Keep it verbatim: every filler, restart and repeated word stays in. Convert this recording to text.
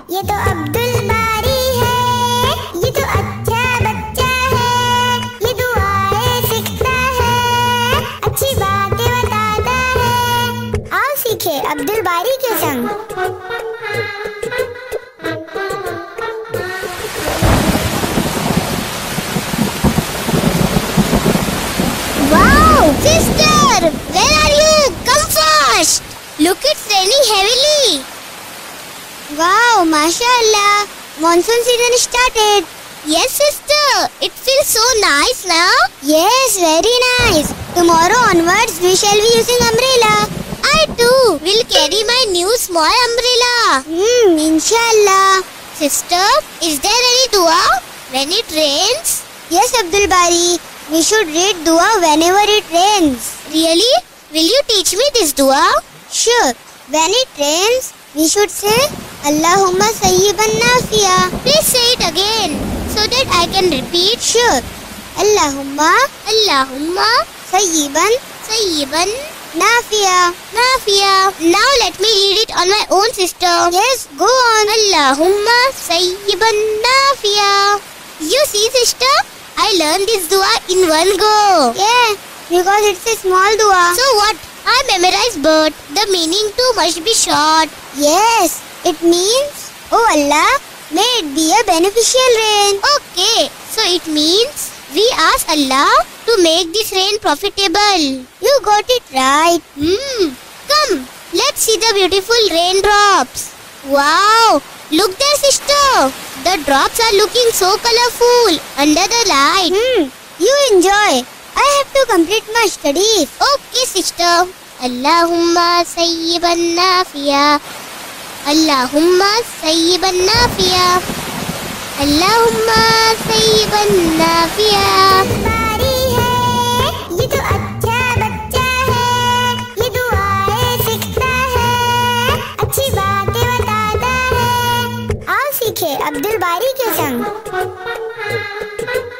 ये तो अब्दुल बारी है, ये तो अच्छा बच्चा है, ये दुआएं सीखता है, अच्छी बातें बताता है। आओ सीखे अब्दुल बारी के संग। Wow, sister, where are you? Come fast. Look, it's raining heavily. Wow, mashallah, monsoon season started. Yes, sister, it feels so nice now. Yes, very nice. Tomorrow onwards, we shall be using umbrella. I too will carry my new small umbrella. Hmm, inshallah. Sister, is there any dua when it rains? Yes, Abdul Bari. We should read dua whenever it rains. Really? Will you teach me this dua? Sure. When it rains, we should say Allahumma sayyiban nafiya. Please say it again so that I can repeat. Sure. Allahumma Allahumma sayyiban sayyiban nafiya nafiya. Now let me read it on my own, sister. Yes, go on. Allahumma sayyiban nafiya. You see, sister, I learned this dua in one go. Yeah, because it's a small dua. So what? I memorized, but the meaning too must be short. Yes, it means, oh Allah, may it be a beneficial rain. Okay, so it means we ask Allah to make this rain profitable. You got it right. Hmm. Come, let's see the beautiful raindrops. Wow, look there, sister. The drops are looking so colorful under the light. Hmm. You enjoy. I have to complete my studies. Okay, sister. Allahumma sayyiban nafiya. Allahumma sayyiban nafiya. Allahumma sayyiban nafiya. बारी है, ये तो अच्छा बच्चा है, ये दुआएं सीखता है, अच्छी बातें बताता है। आओ सीखे अब्दुल बारी के संग।